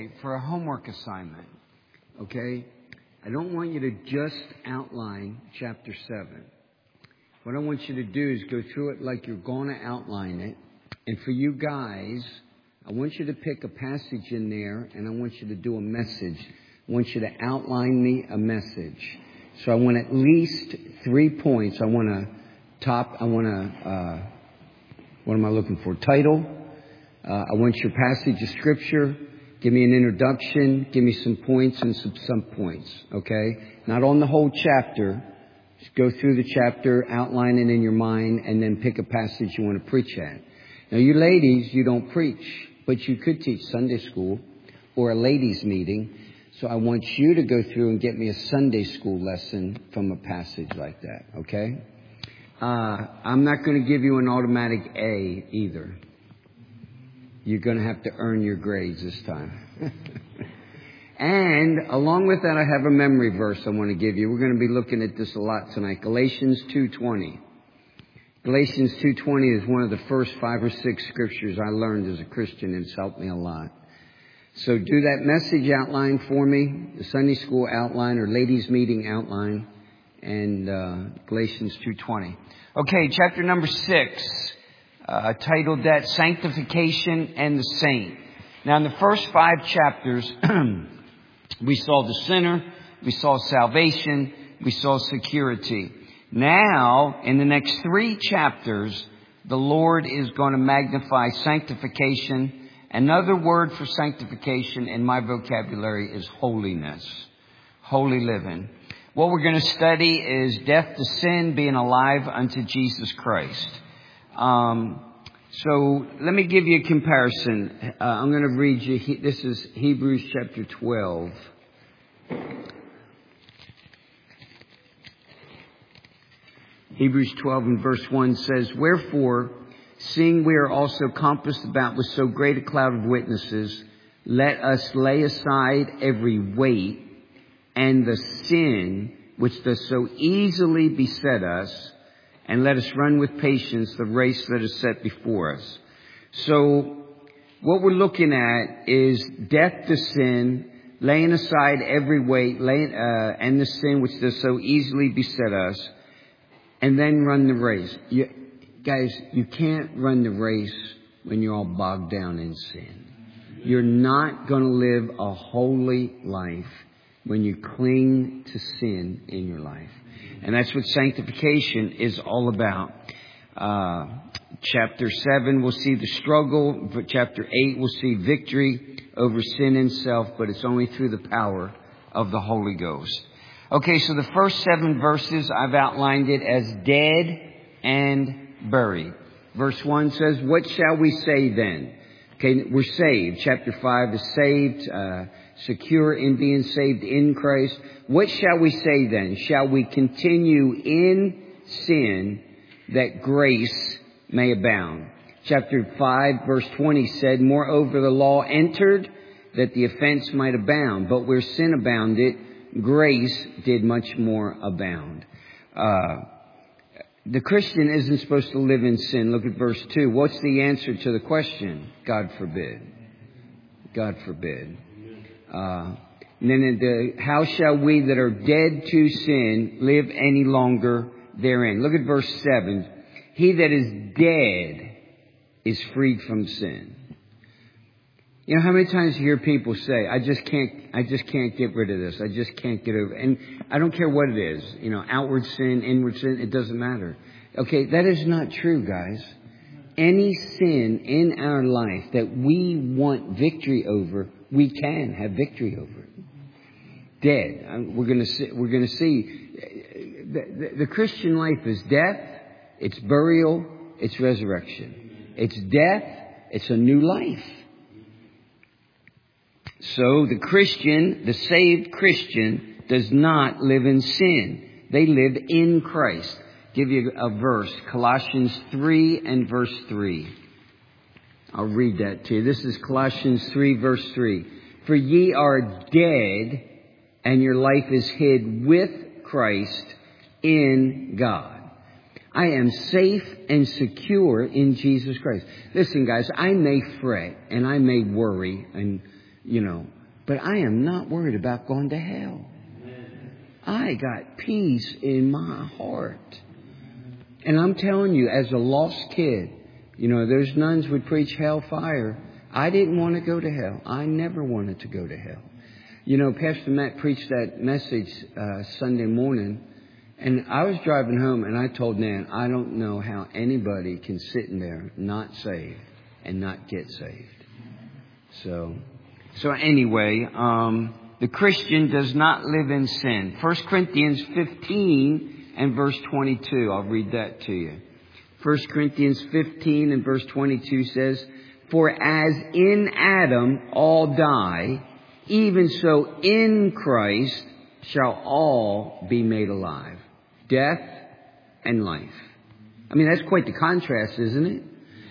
For a homework assignment, okay? I don't want you to just outline chapter 7. What I want you to do is go through it like you're going to outline it. And for you guys, I want you to pick a passage in there and I want you to do a message. I want you to outline me a message. So I want at least 3 points. What am I looking for? Title. I want your passage of scripture. Give me an introduction. Give me some points and some subpoints. Okay? Not on the whole chapter. Just go through the chapter, outline it in your mind, and then pick a passage you want to preach at. Now, you ladies, you don't preach, but you could teach Sunday school or a ladies' meeting. So I want you to go through and get me a Sunday school lesson from a passage like that. Okay? I'm not going to give you an automatic A either. You're going to have to earn your grades this time. And along with that, I have a memory verse I want to give you. We're going to be looking at this a lot tonight. Galatians 2:20. Galatians 2:20 is one of the first 5 or 6 scriptures I learned as a Christian, and it's helped me a lot. So do that message outline for me, the Sunday school outline or ladies' meeting outline, and Galatians 2:20. Okay, chapter number 6. Titled that Sanctification and the Saint. Now in the first 5 chapters, we saw the sinner, we saw salvation, we saw security. Now, in the next 3 chapters, the Lord is going to magnify sanctification. Another word for sanctification in my vocabulary is holiness, holy living. What we're going to study is death to sin, being alive unto Jesus Christ. So let me give you a comparison. I'm going to read you. This is Hebrews chapter 12. Hebrews 12 and verse 1 says, "Wherefore, seeing we are also compassed about with so great a cloud of witnesses, let us lay aside every weight and the sin which does so easily beset us, and let us run with patience the race that is set before us." So what we're looking at is death to sin, laying aside every weight, and the sin which does so easily beset us, and then run the race. Guys, you can't run the race when you're all bogged down in sin. You're not going to live a holy life when you cling to sin in your life. And that's what sanctification is all about. Chapter 7, we'll see the struggle. Chapter 8, we'll see victory over sin and self, but it's only through the power of the Holy Ghost. Okay, so the first 7 verses, I've outlined it as dead and buried. Verse 1 says, "What shall we say then?" Okay, we're saved. Chapter 5 is saved, secure in being saved in Christ. What shall we say then? Shall we continue in sin that grace may abound? Chapter 5 verse 20 said, "Moreover, the law entered that the offense might abound. But where sin abounded, grace did much more abound." The Christian isn't supposed to live in sin. Look at verse 2. What's the answer to the question? God forbid. God forbid. And then how shall we that are dead to sin live any longer therein? Look at verse 7. He that is dead is freed from sin. You know how many times you hear people say, I just can't get rid of this. I just can't get over it. And I don't care what it is. You know, outward sin, inward sin, it doesn't matter. Okay, that is not true, guys. Any sin in our life that we want victory over, we can have victory over it. Dead. We're going to see. The Christian life is death, it's burial, it's resurrection. It's death, it's a new life. So the Christian, the saved Christian, does not live in sin. They live in Christ. Give you a verse, Colossians 3 and verse 3. I'll read that to you. This is Colossians 3 verse 3. "For ye are dead, and your life is hid with Christ in God." I am safe and secure in Jesus Christ. Listen, guys, I may fret and I may worry and But I am not worried about going to hell. I got peace in my heart. And I'm telling you, as a lost kid, those nuns would preach hellfire. I didn't want to go to hell. I never wanted to go to hell. Pastor Matt preached that message Sunday morning. And I was driving home and I told Nan, I don't know how anybody can sit in there not saved and not get saved. So anyway, the Christian does not live in sin. 1 Corinthians 15 and verse 22. I'll read that to you. 1 Corinthians 15 and verse 22 says, for as in Adam all die, even so in Christ shall all be made alive. Death and life. I mean, that's quite the contrast, isn't it?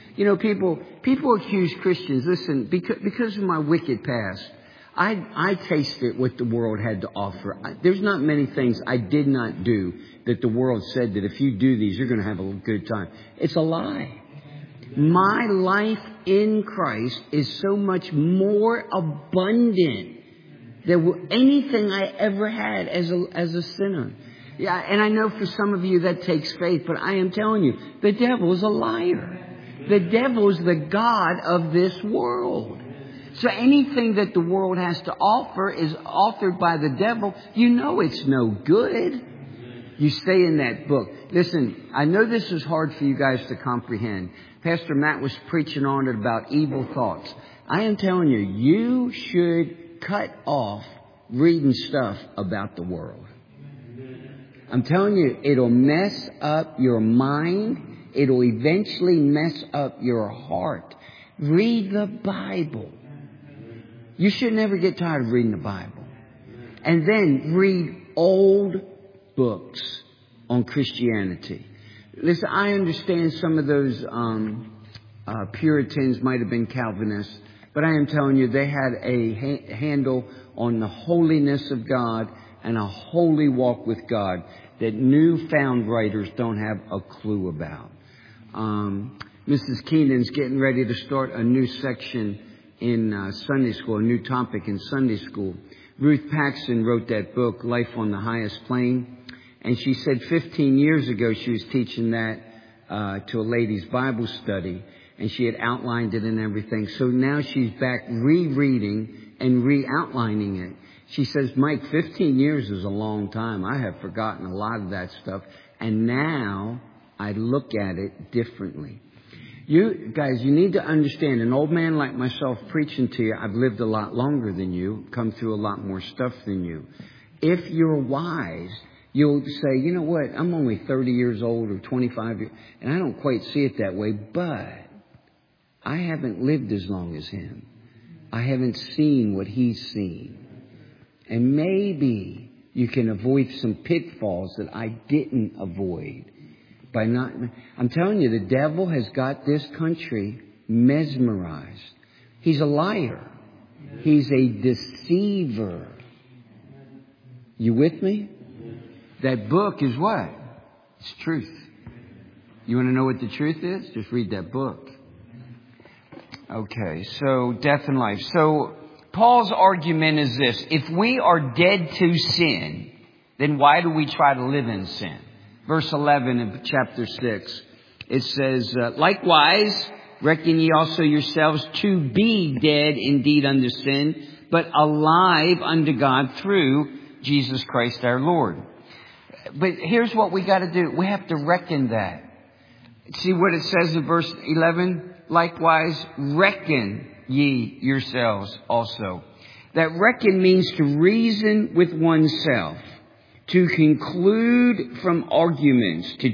People accuse Christians. Listen, because of my wicked past, I tasted what the world had to offer. There's not many things I did not do that the world said that if you do these, you're going to have a good time. It's a lie. My life in Christ is so much more abundant than anything I ever had as a sinner. Yeah, and I know for some of you that takes faith, but I am telling you, the devil is a liar. The devil is the god of this world. So anything that the world has to offer is authored by the devil. It's no good. You stay in that book. Listen, I know this is hard for you guys to comprehend. Pastor Matt was preaching on it about evil thoughts. I am telling you, you should cut off reading stuff about the world. I'm telling you, it'll mess up your mind. It'll eventually mess up your heart. Read the Bible. You should never get tired of reading the Bible. And then read old books on Christianity. Listen, I understand some of those Puritans might have been Calvinists, but I am telling you, they had a handle on the holiness of God and a holy walk with God that newfound writers don't have a clue about. Mrs. Keenan's getting ready to start a new section in Sunday school, a new topic in Sunday school. Ruth Paxson wrote that book, Life on the Highest Plane. And she said 15 years ago she was teaching that to a ladies' Bible study. And she had outlined it and everything. So now she's back rereading and re-outlining it. She says, Mike, 15 years is a long time. I have forgotten a lot of that stuff. And now I look at it differently. You guys, you need to understand, an old man like myself preaching to you, I've lived a lot longer than you, come through a lot more stuff than you. If you're wise, you'll say, you know what, I'm only 30 years old or 25 years, and I don't quite see it that way, but I haven't lived as long as him. I haven't seen what he's seen. And maybe you can avoid some pitfalls that I didn't avoid by not. I'm telling you, the devil has got this country mesmerized. He's a liar. He's a deceiver. You with me? That book is what? It's truth. You want to know what the truth is? Just read that book. Okay, so death and life. So Paul's argument is this. If we are dead to sin, then why do we try to live in sin? Verse 11 of chapter 6, it says, likewise, reckon ye also yourselves to be dead indeed unto sin, but alive unto God through Jesus Christ our Lord. But here's what we got to do. We have to reckon that. See what it says in verse 11? Likewise, reckon ye yourselves also. That reckon means to reason with oneself, to conclude from arguments, to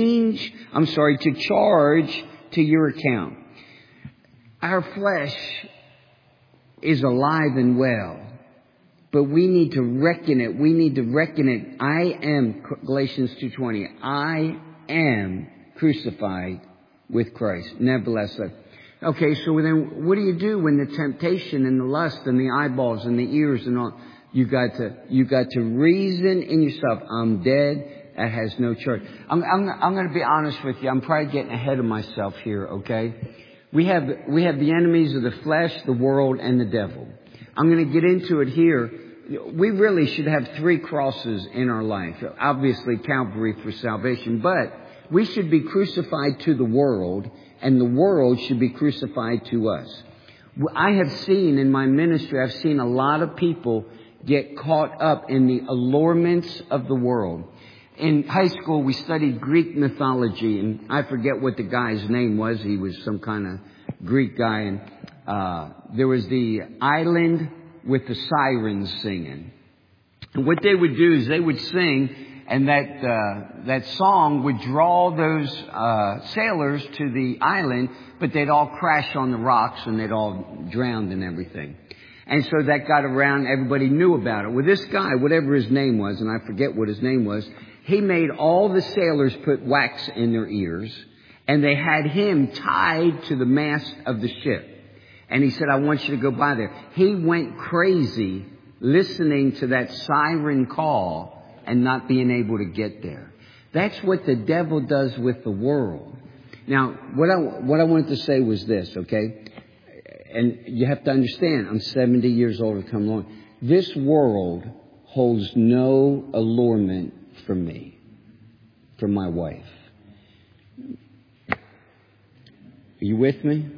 charge to your account. Our flesh is alive and well, but we need to reckon it. We need to reckon it. I am, Galatians 2:20, I am crucified with Christ. Nevertheless, okay, so then what do you do when the temptation and the lust and the eyeballs and the ears and all, you got to reason in yourself, I'm dead, that has no charge. I'm going to be honest with you. I'm probably getting ahead of myself here, okay? We have the enemies of the flesh, the world, and the devil. I'm going to get into it here. We really should have 3 crosses in our life. Obviously, Calvary for salvation, but we should be crucified to the world, and the world should be crucified to us. I have seen in my ministry, I've seen a lot of people get caught up in the allurements of the world. In high school, we studied Greek mythology, and I forget what the guy's name was. He was some kind of Greek guy, and there was the island with the sirens singing. And what they would do is they would sing, and that song would draw those sailors to the island, but they'd all crash on the rocks and they'd all drown and everything. And so that got around, everybody knew about it. Well, this guy, whatever his name was, and I forget what his name was, he made all the sailors put wax in their ears, and they had him tied to the mast of the ship. And he said, I want you to go by there. He went crazy listening to that siren call and not being able to get there. That's what the devil does with the world. Now, what I wanted to say was this, okay? And you have to understand, I'm 70 years old to come along. This world holds no allurement for me, for my wife. Are you with me?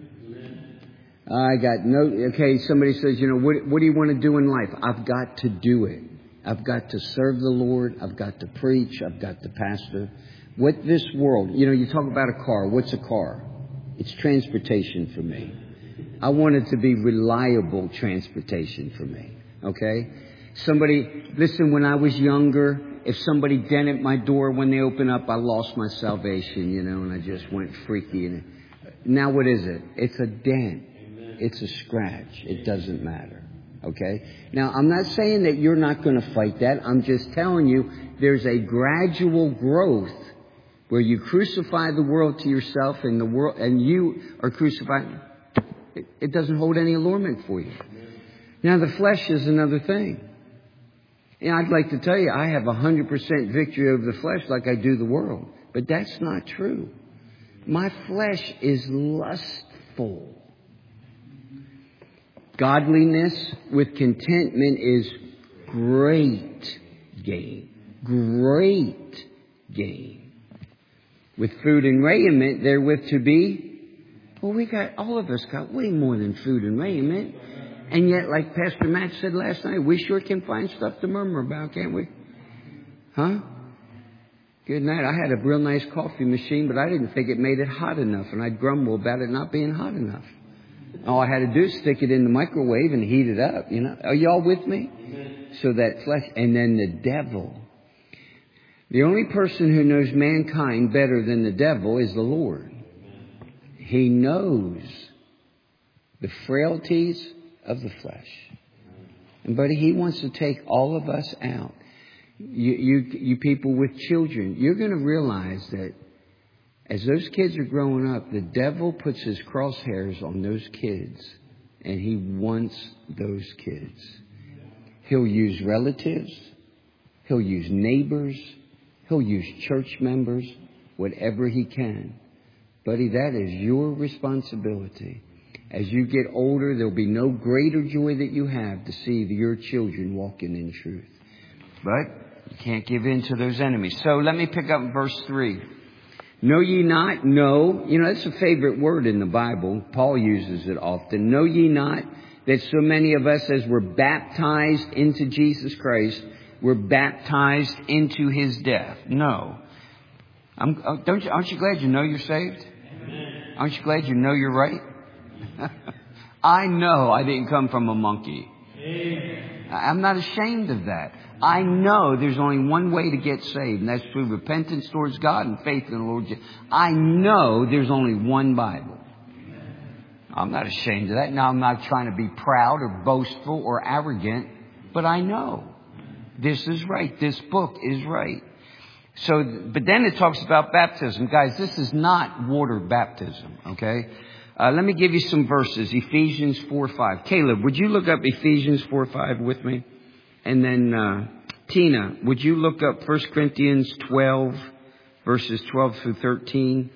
I got no, okay, somebody says, what do you want to do in life? I've got to do it. I've got to serve the Lord. I've got to preach. I've got to pastor. What this world, you talk about a car. What's a car? It's transportation for me. I want it to be reliable transportation for me. Okay? Listen, when I was younger, if somebody dented my door when they opened up, I lost my salvation, and I just went freaky. Now what is it? It's a dent. It's a scratch. It doesn't matter. Okay? Now, I'm not saying that you're not going to fight that. I'm just telling you there's a gradual growth where you crucify the world to yourself and the world, and you are crucified. It doesn't hold any allurement for you. Now, the flesh is another thing. I'd like to tell you, I have 100% victory over the flesh like I do the world. But that's not true. My flesh is lustful. Godliness with contentment is great gain. Great gain. With food and raiment therewith to be, all of us got way more than food and raiment. And yet, like Pastor Matt said last night, we sure can find stuff to murmur about, can't we? Huh? Good night. I had a real nice coffee machine, but I didn't think it made it hot enough, and I'd grumble about it not being hot enough. All I had to do is stick it in the microwave and heat it up, Are y'all with me? So that flesh, and then the devil. The only person who knows mankind better than the devil is the Lord. He knows the frailties of the flesh. And buddy, he wants to take all of us out. You people with children, you're going to realize that as those kids are growing up, the devil puts his crosshairs on those kids, and he wants those kids. He'll use relatives. He'll use neighbors. He'll use church members, whatever he can. Buddy, that is your responsibility. As you get older, there'll be no greater joy that you have to see your children walking in truth. But you can't give in to those enemies. So let me pick up verse 3. Know ye not? No. That's a favorite word in the Bible. Paul uses it often. Know ye not that so many of us as we're baptized into Jesus Christ, we're baptized into his death? No. Aren't you glad you know you're saved? Amen. Aren't you glad you know you're right? I know I didn't come from a monkey. Amen. I'm not ashamed of that. I know there's only one way to get saved, and that's through repentance towards God and faith in the Lord Jesus. I know there's only one Bible. I'm not ashamed of that. Now, I'm not trying to be proud or boastful or arrogant, but I know this is right. This book is right. So, but then it talks about baptism. Guys, this is not water baptism, okay? Let me give you some verses. Ephesians 4:5. Caleb, would you look up Ephesians 4:5 with me? And then, Tina, would you look up 1 Corinthians 12, verses 12 through 13?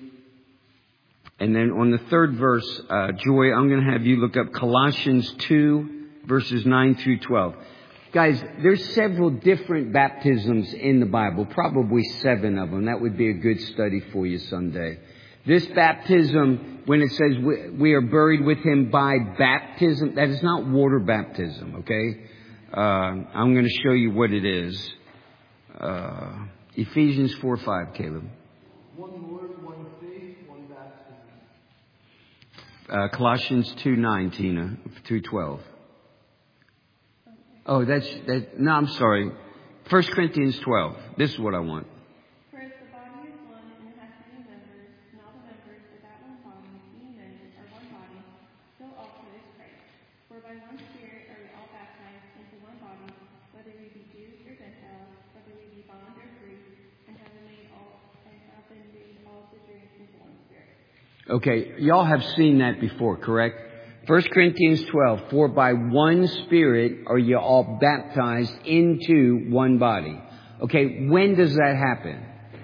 And then on the third verse, Joy, I'm going to have you look up Colossians 2, verses 9 through 12. Guys, there's several different baptisms in the Bible, probably 7 of them. That would be a good study for you someday. This baptism, when it says we are buried with him by baptism, that is not water baptism, okay? I'm going to show you what it is. Ephesians 4:5, Caleb. One Lord, one faith, one baptism. Colossians 2:9, Tina, 2:12. Oh, no, I'm sorry. 1 Corinthians 12. This is what I want. For as the body is one and has many members, and all the members of that one body, being many, are one body, so also is Christ. For by one Spirit are we all baptized into one body, whether we be Jews or Gentiles, whether we be bond or free, and have been made all to drink into one Spirit. Okay, y'all have seen that before, correct? 1 Corinthians 12, for by one Spirit are you all baptized into one body. Okay, when does that happen?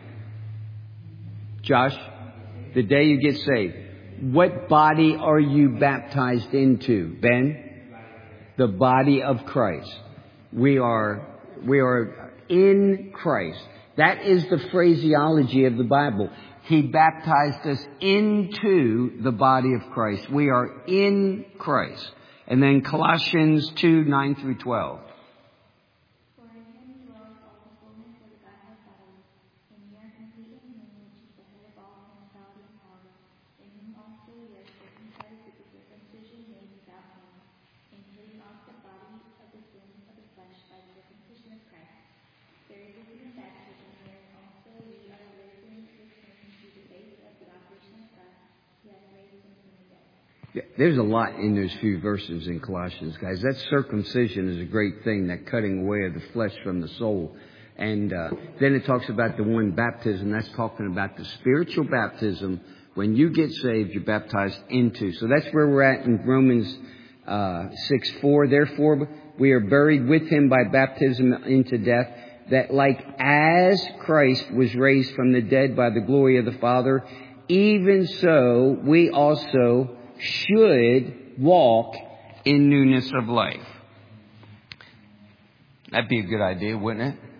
Josh, the day you get saved. What body are you baptized into? Ben? The body of Christ. We are in Christ. That is the phraseology of the Bible. He baptized us into the body of Christ. We are in Christ. And then Colossians 2:9 through 12. For in him dwells all the fullness of the Godhead bodily, and ye are complete in him which is the head of all principality and power. In whom also ye are circumcised with the circumcision made without hands, and putting off the body of the sins of the flesh by the circumcision of Christ. There is in baptism, wherein also we are risen with him through the faith of the operation of God, who hath raised him from the dead. Yeah, there's a lot in those few verses in Colossians, guys. That circumcision is a great thing, that cutting away of the flesh from the soul. And then it talks about the one baptism. That's talking about the spiritual baptism. When you get saved, you're baptized into. So that's where we're at in Romans 6:4. Therefore, we are buried with him by baptism into death, that like as Christ was raised from the dead by the glory of the Father, even so we also should walk in newness of life. That'd be a good idea, wouldn't it?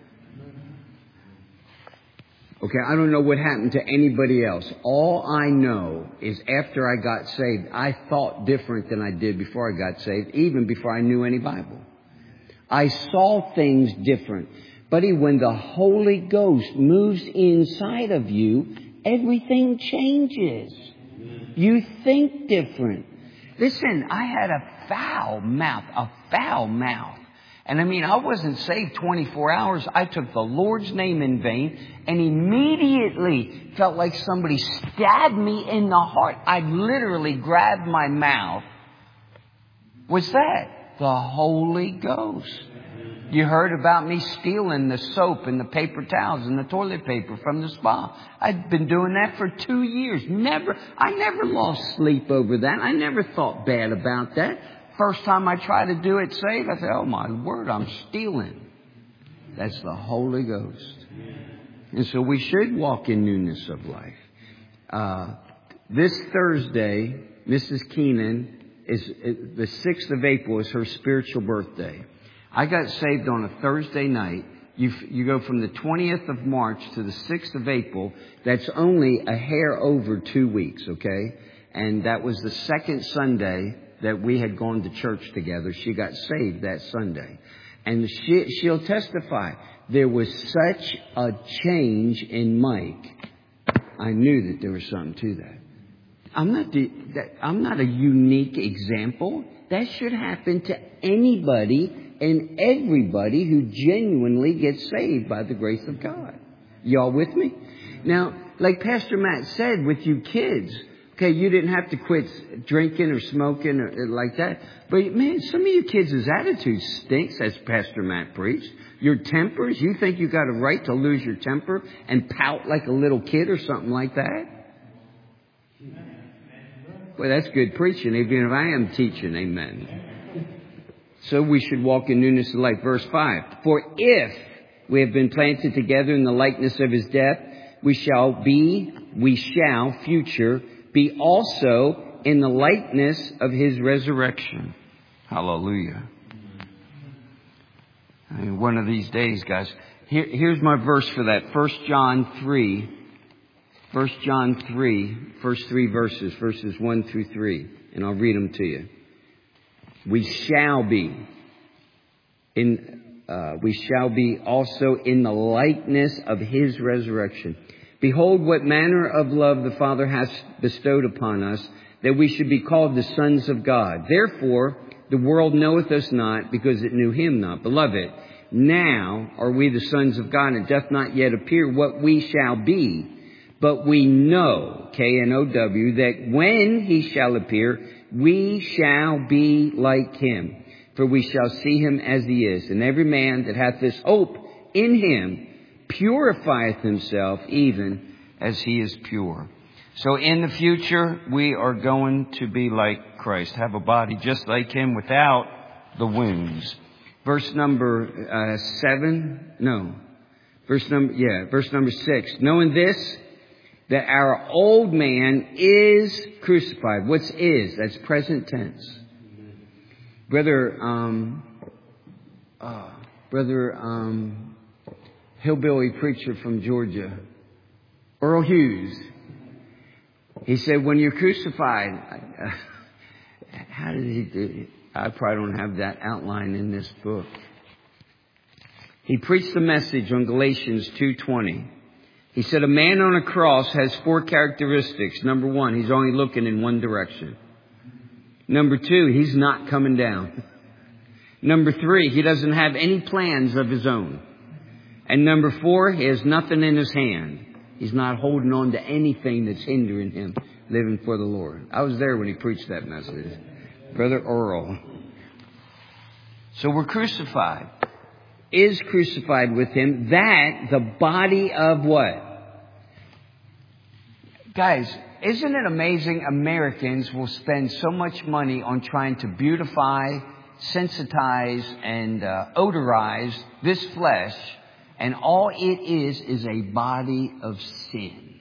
Okay, I don't know what happened to anybody else. All I know is after I got saved, I thought different than I did before I got saved, even before I knew any Bible. I saw things different. Buddy, when the Holy Ghost moves inside of you, everything changes. You think different. Listen, I had a foul mouth. And I mean, I wasn't saved 24 hours. I took the Lord's name in vain and immediately felt like somebody stabbed me in the heart. I literally grabbed my mouth. What's that? The Holy Ghost. You heard about me stealing the soap and the paper towels and the toilet paper from the spa. I'd been doing that for 2 years. I never lost sleep over that. I never thought bad about that. First time I tried to do it safe, I said, oh my word, I'm stealing. That's the Holy Ghost. And so we should walk in newness of life. This Thursday, Mrs. Keenan, the 6th of April is her spiritual birthday. I got saved on a Thursday night. You go from the 20th of March to the 6th of April. That's only a hair over 2 weeks, okay? And that was the second Sunday that we had gone to church together. She got saved that Sunday. And she'll testify. There was such a change in Mike. I knew that there was something to that. I'm not a unique example. That should happen to anybody and everybody who genuinely gets saved by the grace of God. Y'all with me? Now, like Pastor Matt said, with you kids, okay, you didn't have to quit drinking or smoking or like that. But man, some of you kids' attitude stinks, as Pastor Matt preached. Your tempers, you think you got a right to lose your temper and pout like a little kid or something like that? Well, that's good preaching, even if I am teaching. Amen. So we should walk in newness of life. Verse 5. For if we have been planted together in the likeness of his death, we shall, future, be also in the likeness of his resurrection. Hallelujah. I mean, one of these days, guys. Here's my verse for that. 1 John 3. 1 John 3, first 3 verses, verses 1 through 3. And I'll read them to you. We shall be also in the likeness of His resurrection. Behold, what manner of love the Father hath bestowed upon us, that we should be called the sons of God. Therefore, the world knoweth us not, because it knew Him not. Beloved, now are we the sons of God, and it doth not yet appear what we shall be. But we know, K-N-O-W, that when He shall appear, we shall be like Him. For we shall see Him as He is. And every man that hath this hope in Him purifieth himself even as He is pure. So in the future, we are going to be like Christ. Have a body just like Him without the wounds. Verse number 6. Knowing this, that our old man is crucified. What's is? That's present tense. Brother hillbilly preacher from Georgia, Earl Hughes, he said, when you're crucified, how did he do it? I probably don't have that outline in this book. He preached the message on Galatians 2:20. He said, a man on a cross has 4 characteristics. Number 1, he's only looking in one direction. Number 2, he's not coming down. Number 3, he doesn't have any plans of his own. And number 4, he has nothing in his hand. He's not holding on to anything that's hindering him living for the Lord. I was there when he preached that message. Brother Earl. So we're crucified. Is crucified with Him, that the body of what? Guys, isn't it amazing Americans will spend so much money on trying to beautify, sensitize, and odorize this flesh, and all it is a body of sin.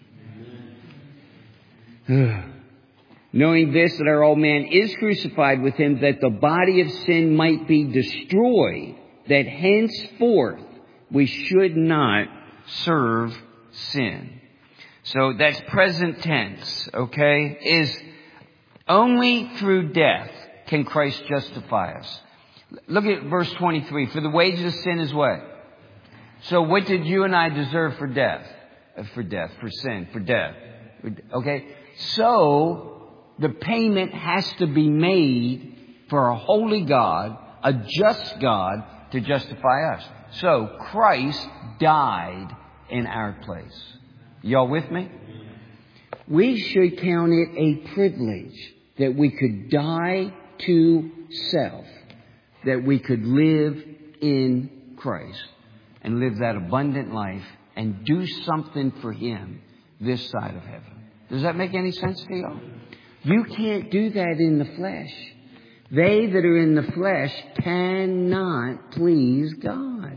Knowing this, that our old man is crucified with Him, that the body of sin might be destroyed, that henceforth we should not serve sin. So that's present tense, okay? Is only through death can Christ justify us. Look at verse 23. For the wages of sin is what? So what did you and I deserve for death? For sin, for death. Okay? So the payment has to be made for a holy God, a just God, to justify us. So Christ died in our place. Y'all with me? We should count it a privilege that we could die to self, that we could live in Christ and live that abundant life and do something for Him this side of heaven. Does that make any sense to y'all? You can't do that in the flesh. They that are in the flesh cannot please God.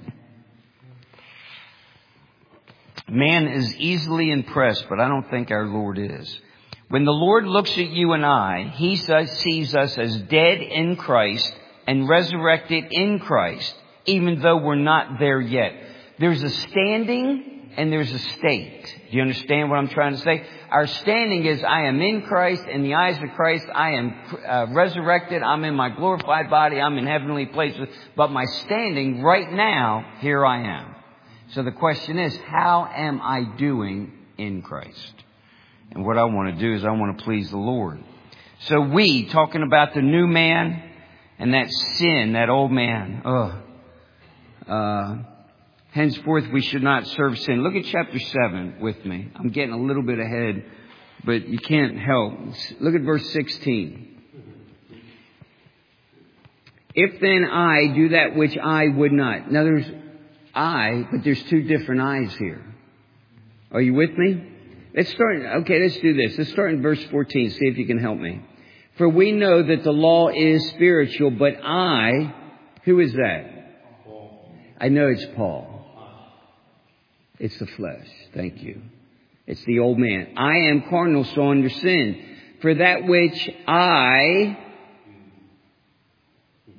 Man is easily impressed, but I don't think our Lord is. When the Lord looks at you and I, He sees us as dead in Christ and resurrected in Christ, even though we're not there yet. There's a standing and there's a state. Do you understand what I'm trying to say? Our standing is, I am in Christ. In the eyes of Christ, I am resurrected. I'm in my glorified body. I'm in heavenly places. But my standing right now, here I am. So the question is, how am I doing in Christ? And what I want to do is I want to please the Lord. So we, talking about the new man and that sin, that old man. Henceforth we should not serve sin. Look at chapter 7 with me. I'm getting a little bit ahead, but you can't help. Look at verse 16. If then I do that which I would not. Now there's I, but there's 2 different I's here. Are you with me? Let's do this. Let's start in verse 14. See if you can help me. For we know that the law is spiritual, but I, who is that? I know it's Paul. It's the flesh. Thank you. It's the old man. I am carnal, so under sin. For that which I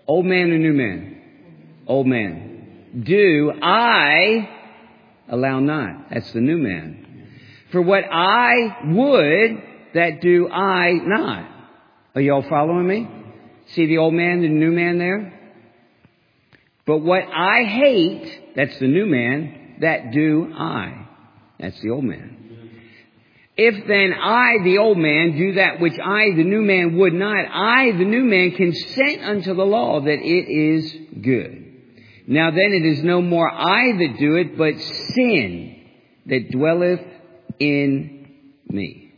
Old man or new man? Old man. Do I allow not? That's the new man. For what I would, that do I not. Are y'all following me? See the old man and the new man there? But what I hate, that's the new man, that do I. That's the old man. If then I, the old man, do that which I, the new man, would not, I, the new man, consent unto the law that it is good. Now then it is no more I that do it, but sin that dwelleth in me.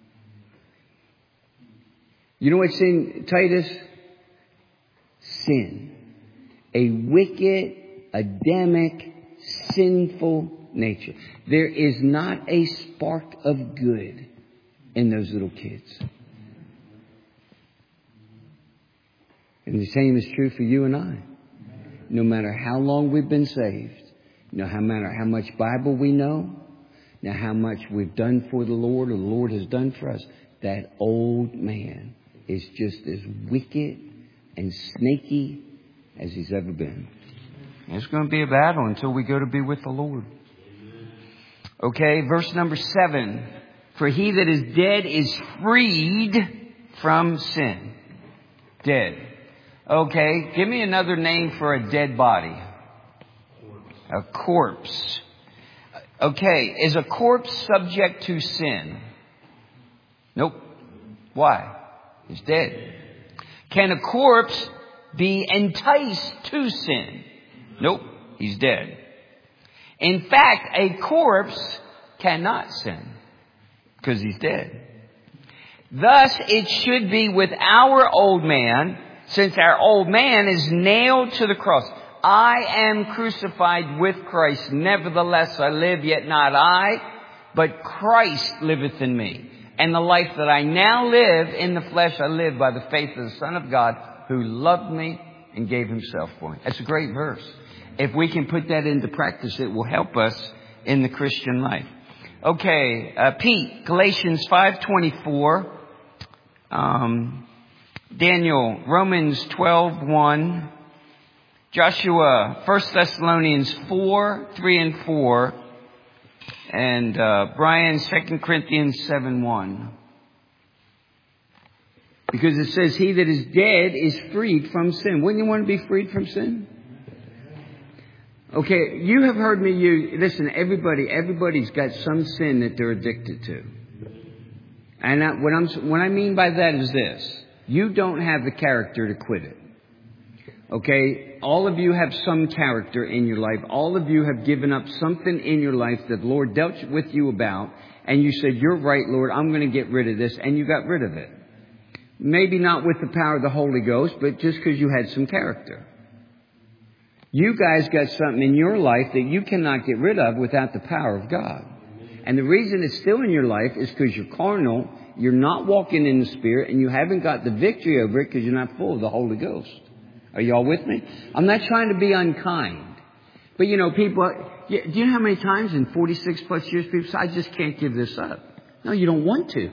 You know what's in Titus? Sin. A wicked, Adamic, sinful nature. There is not a spark of good in those little kids. And the same is true for you and I. No matter how long we've been saved, no matter how much Bible we know, now how much we've done for the Lord or the Lord has done for us, that old man is just as wicked and snaky as he's ever been. It's going to be a battle until we go to be with the Lord. Okay, verse number 7. For he that is dead is freed from sin. Dead. Okay, give me another name for a dead body. A corpse. Okay, is a corpse subject to sin? Nope. Why? He's dead. Can a corpse be enticed to sin? Nope. He's dead. In fact, a corpse cannot sin because he's dead. Thus, it should be with our old man, since our old man is nailed to the cross. I am crucified with Christ. Nevertheless, I live, yet not I, but Christ liveth in me. And the life that I now live in the flesh, I live by the faith of the Son of God, who loved me and gave himself for me. That's a great verse. If we can put that into practice, it will help us in the Christian life. Okay, Pete, Galatians 5:24. Daniel, Romans 12:1. Joshua, 1 Thessalonians 4:3 and 4. And Brian, 2 Corinthians 7:1. Because it says, he that is dead is freed from sin. Wouldn't you want to be freed from sin? Okay, you have heard me use, listen, everybody's got some sin that they're addicted to. And what I mean by that is this. You don't have the character to quit it. Okay, all of you have some character in your life. All of you have given up something in your life that the Lord dealt with you about. And you said, you're right, Lord, I'm going to get rid of this. And you got rid of it. Maybe not with the power of the Holy Ghost, but just because you had some character. You guys got something in your life that you cannot get rid of without the power of God. And the reason it's still in your life is because you're carnal, you're not walking in the Spirit, and you haven't got the victory over it because you're not full of the Holy Ghost. Are y'all with me? I'm not trying to be unkind. But you know, people, do you know how many times in 46 plus years people say, I just can't give this up? No, you don't want to.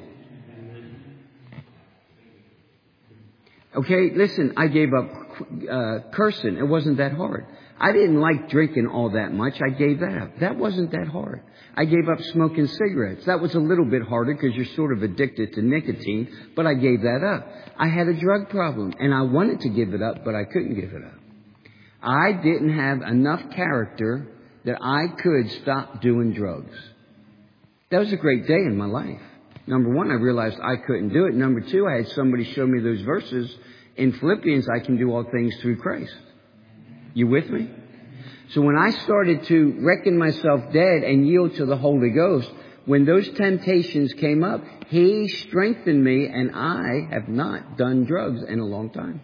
Okay, listen, I gave up cursing. It wasn't that hard. I didn't like drinking all that much. I gave that up. That wasn't that hard. I gave up smoking cigarettes. That was a little bit harder because you're sort of addicted to nicotine, but I gave that up. I had a drug problem and I wanted to give it up, but I couldn't give it up. I didn't have enough character that I could stop doing drugs. That was a great day in my life. Number one, I realized I couldn't do it. Number two, I had somebody show me those verses in Philippians, I can do all things through Christ. You with me? So when I started to reckon myself dead and yield to the Holy Ghost, when those temptations came up, He strengthened me, and I have not done drugs in a long time.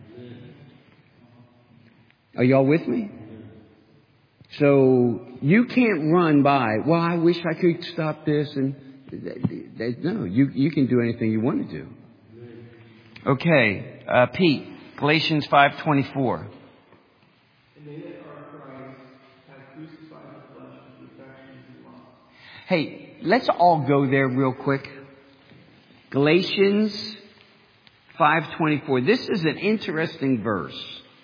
Are y'all with me? So you can't run by, well, I wish I could stop this. And no, you can do anything you want to do. Okay, Pete, Galatians 5:24. Hey, let's all go there real quick. Galatians 5:24. This is an interesting verse.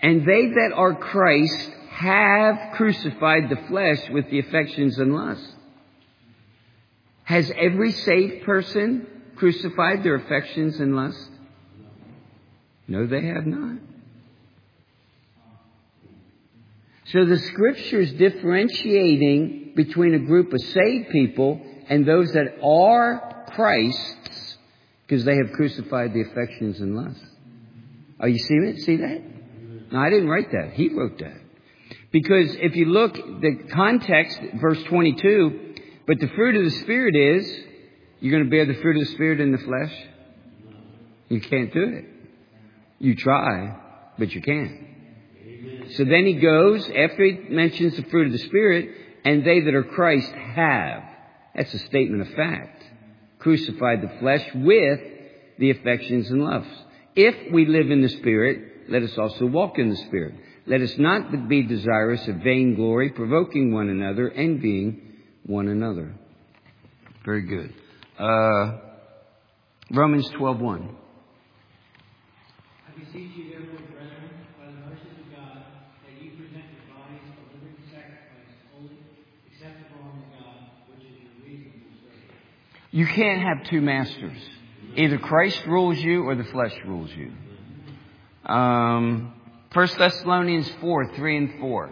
And they that are Christ have crucified the flesh with the affections and lusts. Has every saved person crucified their affections and lusts? No, they have not. So the Scripture is differentiating between a group of saved people and those that are Christ's, because they have crucified the affections and lusts. Oh, you see it? See that? No, I didn't write that. He wrote that. Because if you look, the context, verse 22, but the fruit of the Spirit is, you're going to bear the fruit of the Spirit in the flesh? You can't do it. You try, but you can't. So then he goes, after he mentions the fruit of the Spirit, and they that are Christ have. That's a statement of fact. Crucified the flesh with the affections and lusts. If we live in the Spirit, let us also walk in the Spirit. Let us not be desirous of vainglory, provoking one another, envying one another. Very good. Romans 12:1. I beseech you, therefore, brethren, by the mercies of God, that you present your bodies a living sacrifice, holy, acceptable unto God, which is your reasonable service. You can't have two masters. Either Christ rules you or the flesh rules you. 1 Thessalonians 4:3 and 4.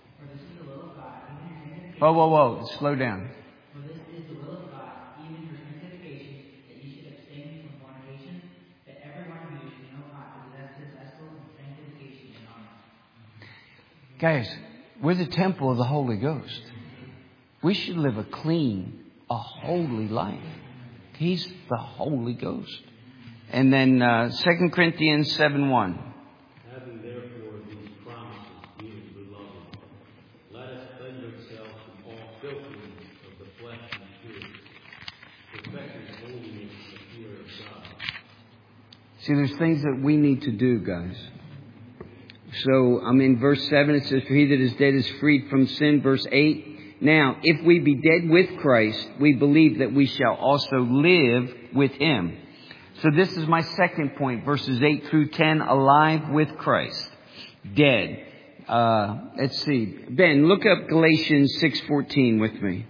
Whoa. Slow down. For this is the will of God, even for sanctification, that you should abstain from fornication, that every one of you should know how to possess his vessel in sanctification and honor. Guys, we're the temple of the Holy Ghost. We should live a clean, a holy life. He's the Holy Ghost. And then 2 Corinthians 7:1. Having therefore these promises, being beloved, let us cleanse ourselves from all filthiness of the flesh and spirit, perfecting holiness in the fear of God. See, there's things that we need to do, guys. So, in verse 7, it says, for he that is dead is freed from sin. Verse 8, now, if we be dead with Christ, we believe that we shall also live with him. So this is my second point, verses 8 through 10, alive with Christ. Dead. Let's see. Ben, look up Galatians 6:14 with me.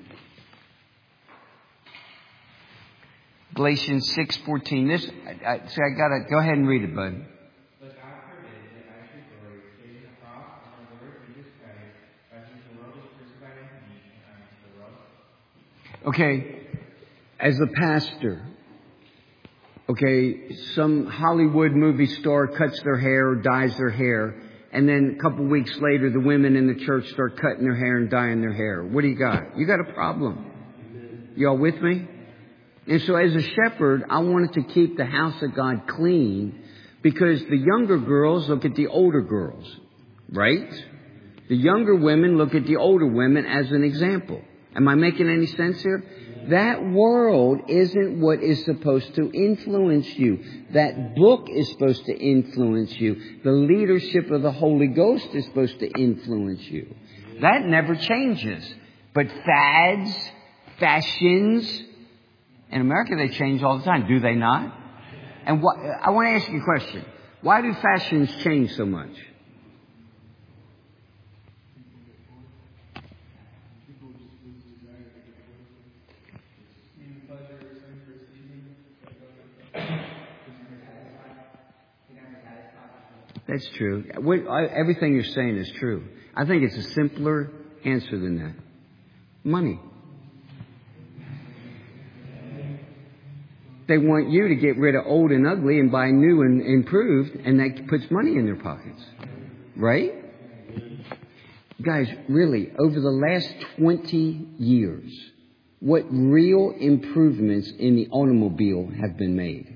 Galatians 6:14. Go ahead and read it, bud. But God forbid that I should glory, save the cross of our Lord Jesus Christ, by whom the world is crucified unto me, and I unto the world. Okay, as a pastor, okay, some Hollywood movie star cuts their hair or dyes their hair, and then a couple weeks later, the women in the church start cutting their hair and dyeing their hair. What do you got? You got a problem. Y'all with me? And so as a shepherd, I wanted to keep the house of God clean because the younger girls look at the older girls, right? The younger women look at the older women as an example. Am I making any sense here? That world isn't what is supposed to influence you. That book is supposed to influence you. The leadership of the Holy Ghost is supposed to influence you. That never changes. But fads, fashions, in America they change all the time, do they not? And I want to ask you a question. Why do fashions change so much? That's true. Everything you're saying is true. I think it's a simpler answer than that. Money. They want you to get rid of old and ugly and buy new and improved, and that puts money in their pockets. Right? Guys, really, over the last 20 years, what real improvements in the automobile have been made?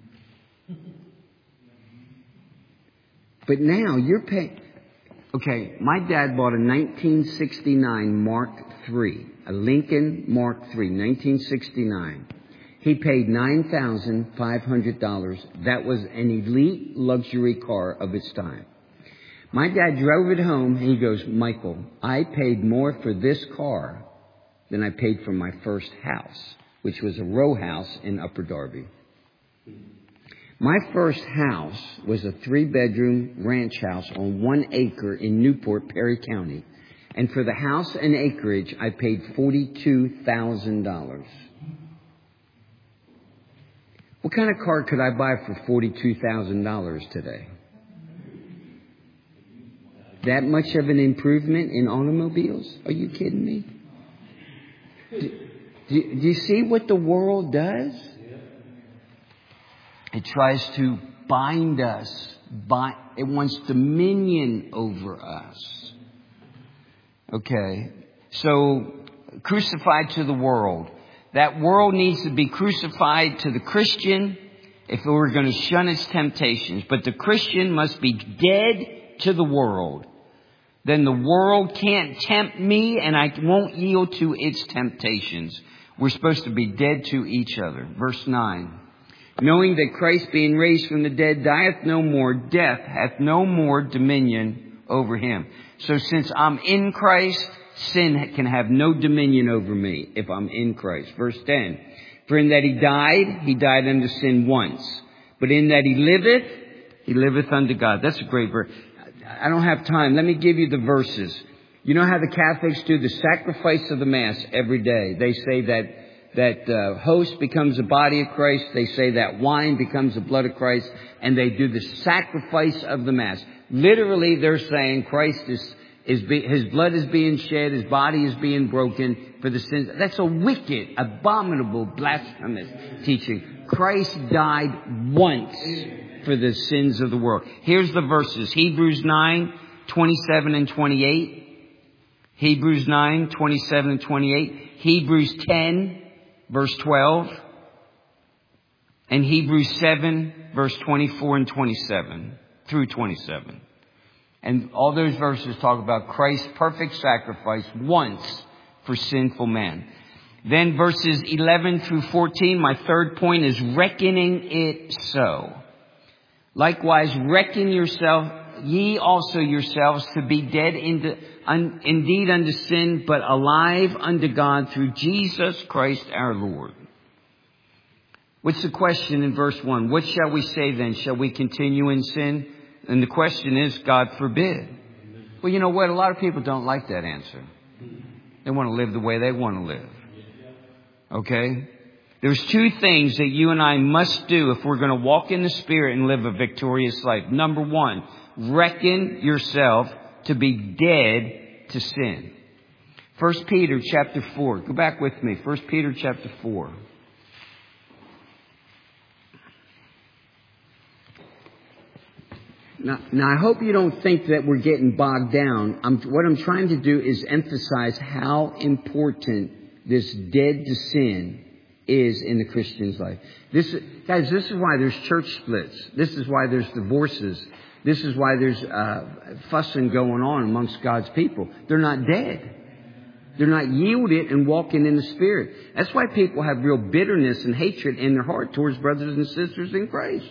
But now you're paying. Okay, my dad bought a 1969 Mark III, a Lincoln Mark III, 1969. He paid $9,500. That was an elite luxury car of its time. My dad drove it home and he goes, Michael, I paid more for this car than I paid for my first house, which was a row house in Upper Darby. My first house was a 3-bedroom ranch house on 1 acre in Newport, Perry County. And for the house and acreage, I paid $42,000. What kind of car could I buy for $42,000 today? That much of an improvement in automobiles? Are you kidding me? Do you see what the world does? It tries to bind us. It wants dominion over us. Okay. So, crucified to the world. That world needs to be crucified to the Christian if we're going to shun its temptations. But the Christian must be dead to the world. Then the world can't tempt me and I won't yield to its temptations. We're supposed to be dead to each other. Verse 9. Knowing that Christ being raised from the dead dieth no more, death hath no more dominion over him. So since I'm in Christ, sin can have no dominion over me if I'm in Christ. Verse 10. For in that he died unto sin once. But in that he liveth unto God. That's a great verse. I don't have time. Let me give you the verses. You know how the Catholics do the sacrifice of the Mass every day. They say that host becomes the body of Christ. They say that wine becomes the blood of Christ. And they do the sacrifice of the Mass. Literally, they're saying Christ his blood is being shed. His body is being broken for the sins. That's a wicked, abominable, blasphemous teaching. Christ died once for the sins of the world. Here's the verses. Hebrews 9, 27 and 28. Hebrews 9, 27 and 28. Hebrews 10, verse 12. And Hebrews 7, verse 24 and 27 through 27. And all those verses talk about Christ's perfect sacrifice once for sinful man. Then verses 11 through 14, my third point is reckoning it so. Likewise, reckon ye also yourselves to be dead indeed unto sin, but alive unto God through Jesus Christ our Lord. What's the question in verse 1? What shall we say then? Shall we continue in sin? And the question is, God forbid. Well, you know what? A lot of people don't like that answer. They want to live the way they want to live. Okay? There's 2 things that you and I must do if we're going to walk in the Spirit and live a victorious life. Number 1, reckon yourself to be dead to sin. 1 Peter chapter 4. Go back with me. 1 Peter chapter 4. Now, I hope you don't think that we're getting bogged down. What I'm trying to do is emphasize how important this dead to sin is in the Christian's life. This is why there's church splits. This is why there's divorces. This is why there's fussing going on amongst God's people. They're not dead. They're not yielded and walking in the Spirit. That's why people have real bitterness and hatred in their heart towards brothers and sisters in Christ.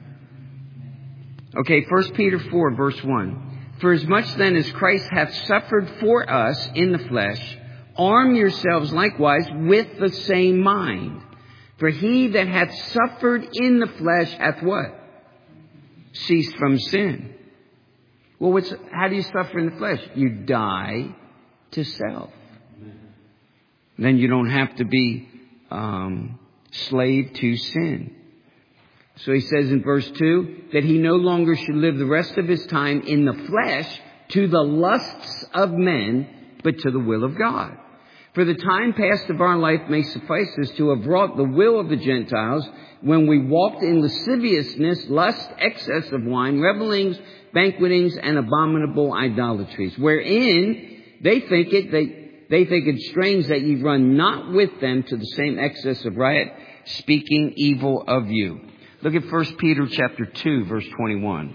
Okay, 1 Peter 4, verse 1. For as much then as Christ hath suffered for us in the flesh, arm yourselves likewise with the same mind. For he that hath suffered in the flesh hath what? Ceased from sin. Well, how do you suffer in the flesh? You die to self. Then you don't have to be slave to sin. So he says in verse 2 that he no longer should live the rest of his time in the flesh to the lusts of men, but to the will of God. For the time past of our life may suffice us to have wrought the will of the Gentiles when we walked in lasciviousness, lust, excess of wine, revelings, banquetings, and abominable idolatries, wherein they think it strange that ye run not with them to the same excess of riot, speaking evil of you. Look at 1 Peter chapter 2, verse 21.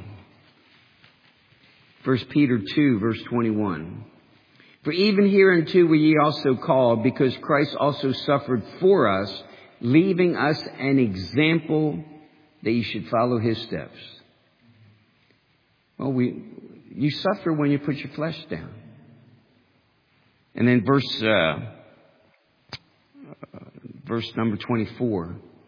1 Peter 2, verse 21. For even hereunto were ye also called, because Christ also suffered for us, leaving us an example that you should follow his steps. Well, you suffer when you put your flesh down. And then verse number 24.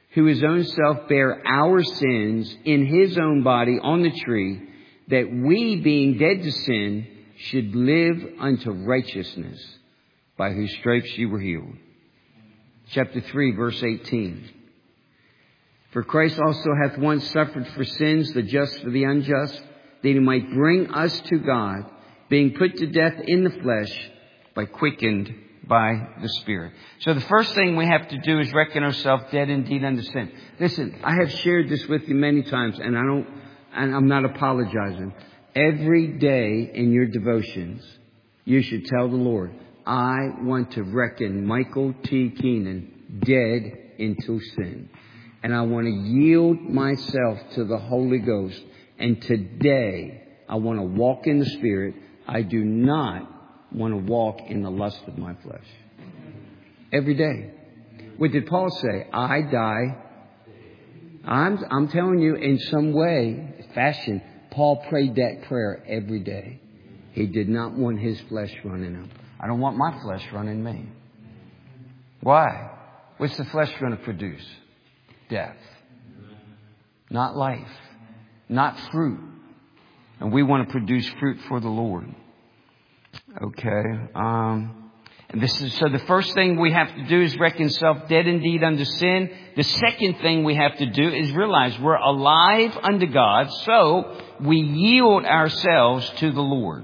who his own self bare our sins in his own body on the tree, that we, being dead to sin, should live unto righteousness, by whose stripes you were healed. Chapter 3, verse 18. For Christ also hath once suffered for sins, the just for the unjust, that he might bring us to God, being put to death in the flesh, but quickened by the Spirit. So the first thing we have to do is reckon ourselves dead indeed unto sin. Listen, I have shared this with you many times, and I'm not apologizing. Every day in your devotions, you should tell the Lord, I want to reckon Michael T. Keenan dead into sin. And I want to yield myself to the Holy Ghost. And today, I want to walk in the Spirit. I do not want to walk in the lust of my flesh. Every day. What did Paul say? I die. I'm telling you, in some way, fashion, Paul prayed that prayer every day. He did not want his flesh running him. I don't want my flesh running me. Why? What's the flesh going to produce? Death. Not life. Not fruit. And we want to produce fruit for the Lord. Okay. So the first thing we have to do is reckon self dead indeed unto sin. The second thing we have to do is realize we're alive unto God, so we yield ourselves to the Lord.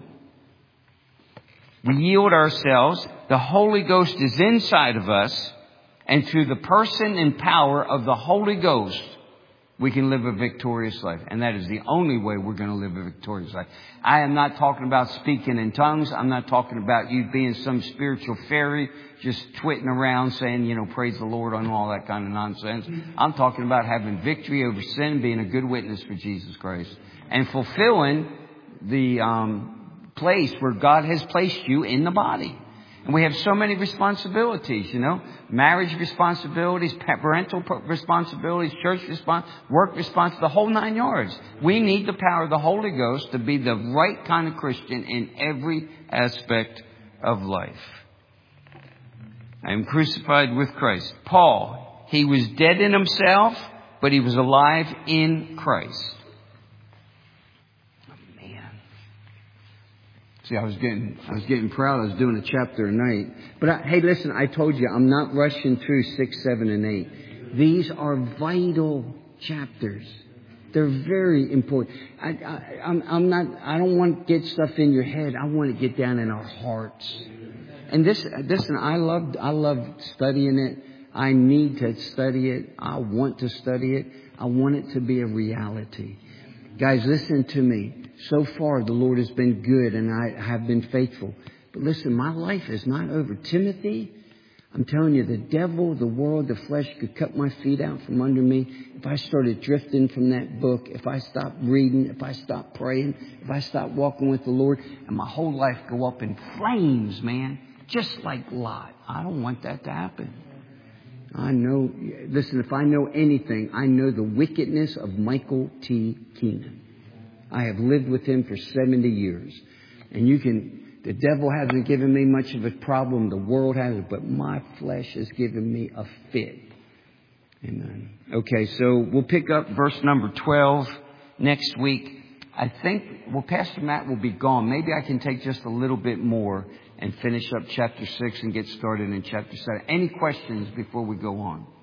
We yield ourselves. The Holy Ghost is inside of us, and through the person and power of the Holy Ghost, we can live a victorious life. And that is the only way we're going to live a victorious life. I am not talking about speaking in tongues. I'm not talking about you being some spiritual fairy, just twitting around saying, praise the Lord and all that kind of nonsense. I'm talking about having victory over sin, being a good witness for Jesus Christ, and fulfilling the place where God has placed you in the body. And we have so many responsibilities, marriage responsibilities, parental responsibilities, church work responsibilities, the whole 9 yards. We need the power of the Holy Ghost to be the right kind of Christian in every aspect of life. I am crucified with Christ. Paul, he was dead in himself, but he was alive in Christ. See, I was getting proud. I was doing a chapter a night. But hey, listen, I told you, I'm not rushing through 6, 7, and 8. These are vital chapters. They're very important. I don't want to get stuff in your head. I want to get down in our hearts. And listen, I love studying it. I need to study it. I want to study it. I want it to be a reality. Guys, listen to me. So far, the Lord has been good and I have been faithful. But listen, my life is not over. Timothy, I'm telling you, the devil, the world, the flesh could cut my feet out from under me if I started drifting from that book, if I stopped reading, if I stopped praying, if I stopped walking with the Lord, and my whole life go up in flames, man, just like Lot. I don't want that to happen. I know, listen, if I know anything, I know the wickedness of Michael T. Keenan. I have lived with him for 70 years. And the devil hasn't given me much of a problem. The world hasn't, but my flesh has given me a fit. Amen. Okay, so we'll pick up verse number 12 next week. I think, Pastor Matt will be gone. Maybe I can take just a little bit more and finish up chapter 6 and get started in chapter 7. Any questions before we go on?